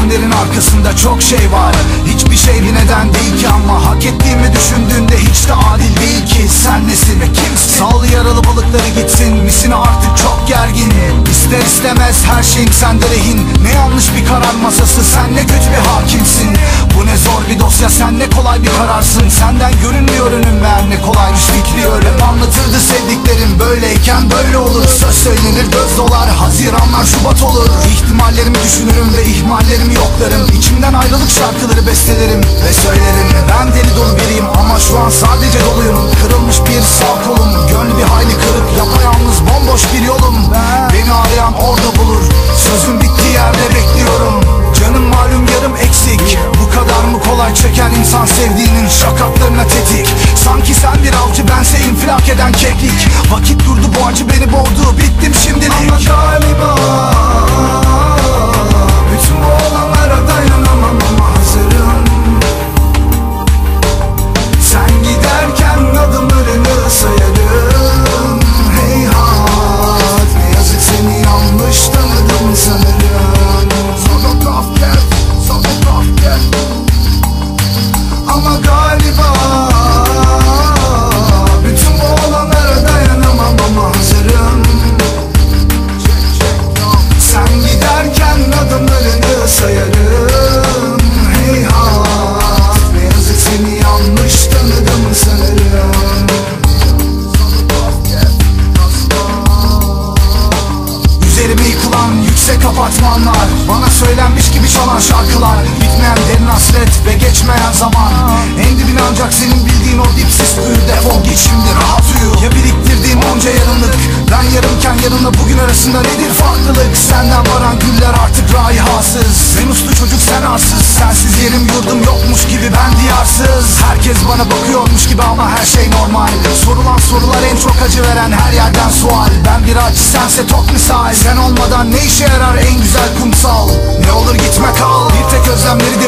gözlemlerin arkasında çok şey var. Hiçbir şey bir neden değil ki, ama hak ettiğimi düşündüğünde hiç de adil değil ki. Sen nesin ve kimsin? Sal yaralı balıkları gitsin, misin artık çok gergin. İster istemez her şeyim sende rehin. Ne yanlış bir karar masası, sen ne kötü bir hakimsin. Bu ne zor bir dosya, sen ne kolay bir kararsın. Senden görünmüyor önüm, meğer ne kolaymış fikri öyle. Anlatırdı sevdiklerim, böyleyken böyle olur. Söz söylenir, göz dolar, haziranlar Şubat olur. İhtimallerimi düşünürüm ve ihmallerimi yoklarım. İçimden ayrılık şarkıları bestelerim ve söylerim. Ben deli dolu biriyim ama şu an sadece doluyum. Kırılmış bir sağ kolum, gönlü bir hayli kırık. Yapayalnız bomboş bir yolum. Beni arayan orada bulur, sözün bittiği yerde bekliyorum. Canım malum yarım eksik, bu kadar mı kolay çeker insan sevdiğinin şakaklarına tetik. Sanki sen bir avcı, bense infilak eden keklik. Vakit durdu, bu acı beni boğdu, bittim şimdilik. Ama galiba bütün bu olanlara dayanamam, ama hazırım. Sen giderken adımlarını sayarım. Heyhat, ne yazık seni yanlış tanıdım sanırım. Ama galiba bütün bu olanlara dayanamam, ama hazırım. Sen giderken adımlarını sayarım. Heyhat, ne yazık seni yanlış tanıdım sanırım. Üzerime yıkılan yüksek apartmanlar, bana söylenmiş gibi çalan şarkılar. Bitmeyen derin hasret ve geçmeyen zaman. En dibin ancak senin bildiğin o dipsiz kuyu. Defol git şimdi, rahat uyu. Ya biriktirdiğim onca yarınlık, ben yarımken yarınla bugün arasında nedir farklılık? Senden varan güller artık raihasız. Ben uslu çocuk, sen arsız. Sensiz yerim yurdum yokmuş gibi, ben diyarsız. Herkes bana bakıyormuş gibi ama her şey normal. Sorulan sorular en çok acı veren, her yerden sual. Ben bir acı, sense tok misal. Sen olmadan ne işe yarar en güzel kumsal? Ne olur gitme kal, bir tek özlemleri